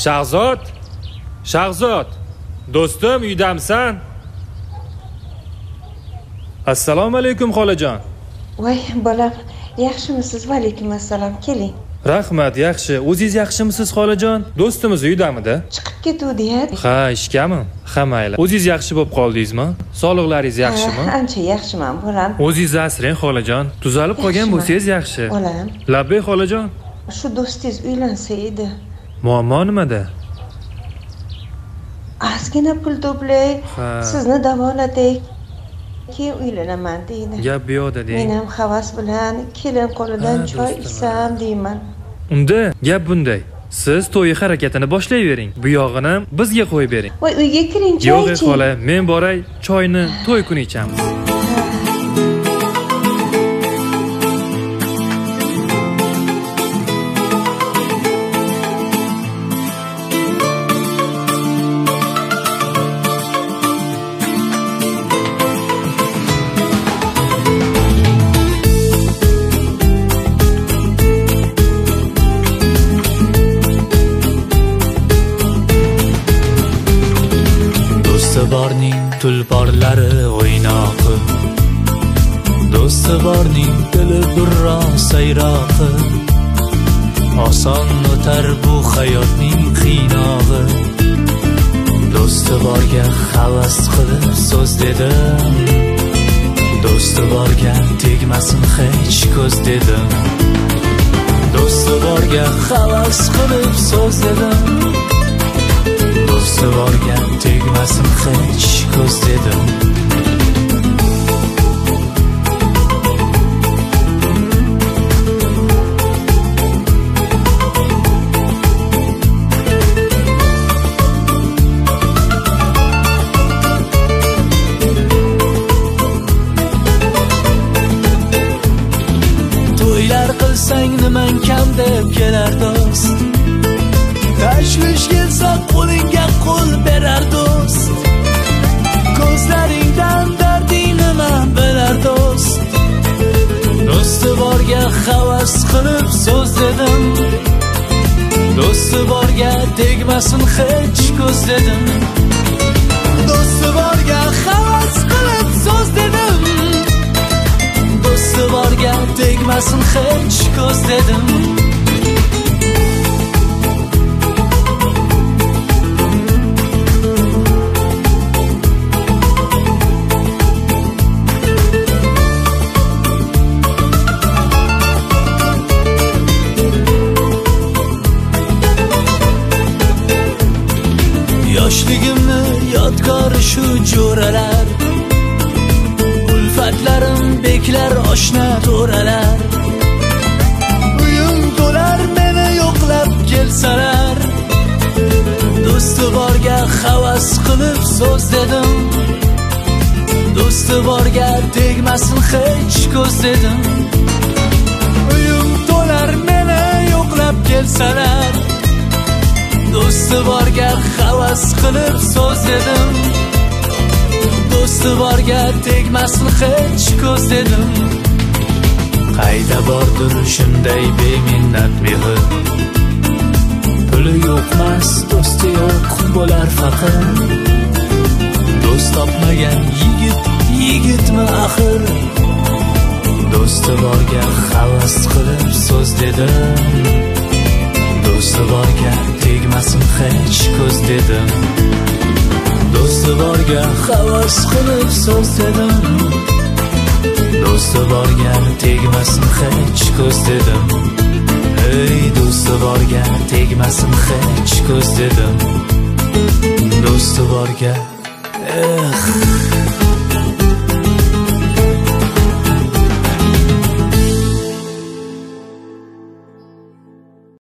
Shahzod, do'stim, uydamsan? Assalomu alaykum xolajon. Voy, bolam, yaxshimisiz? Va alaykum assalom. Keling. Rahmat, yaxshi. O'zingiz yaxshimisiz xolajon? Do'stimiz uydamida? Chiqib ketuvdi-ya. Ha, ishgami? Ha, mayli. O'zingiz yaxshi bo'lib qoldingizmi? Sog'liqlaringiz yaxshimi? Ancha yaxshiman, bolam. O'zingiz asring xolajon. Tuzalib qolgan bo'lsangiz yaxshi. Bolam. Labbay xolajon. Shu do'stingiz uylansa edi. Muammo nimada? Ozgina pul to'play, sizni davoladik. Keyin uylanaman deydi. Gap bu yoqda deng. Men ham havas bilan kelin qo'lidan choy ichsam deyman. Unda gap bunday. Siz to'y harakatini boshlayvering. Bu yog'ini bizga qo'yib bering. Voy, uyga kiring, choy iching. Yo'q, xola, men boray, choyni to'y kuni ichamiz. borning tulporlari o'ynoqi, do'sti borning dili burro sayroqi. Oson o'tar bu hayotning qiynog'i. Do'sti borga havas qilib so'z dedim, do'sti borga tegmasin hech ko'z dedim. Do'sti borga havas qilib so'z dedim, do'sti borga tegmasin hech ko'z dedim. To'ylar qilsang niman kam deb kelar do'st, tashvish kelsa qo'lingga qo'l berar do'st. Ko'zlaringdan darding nima bilar do'st. Do'sti borga havas qilib so'z dedim, do'sti borga tegmasin hech ko'z dedim. Do'sti borga havas qilib so'z dedim, do'sti borga tegmasin hech ko'z dedim. Yoshligimni yodgor shu jo'ralar, ulfatlarim beklar oshna to'ralar. Uyim to'lar meni yo'qlab kelsalar, do'sti borga havas qilib so'z dedim, do'sti borga tegmasin hech ko'z dedim. Uyim to'lar meni yo'qlab kelsalar, do'sti borga havas qilib so'z dedim, do'sti borga tegmasin hech ko'z dedim. Qayda bordir shunday beminnat mehr, puli yo'qmas, do'sti yo'q bo'lar faqir. Do'st topmagan yigitmi axir, do'sti borga havas qilib so'z dedim, do'sti borga tegmasin hech ko'z dedim. Do'sti borga havas qilib so'z dedim, do'sti borga tegmasin hech ko'z dedim. Ey do'sti borga tegmasin hech ko'z dedim. Do'sti borga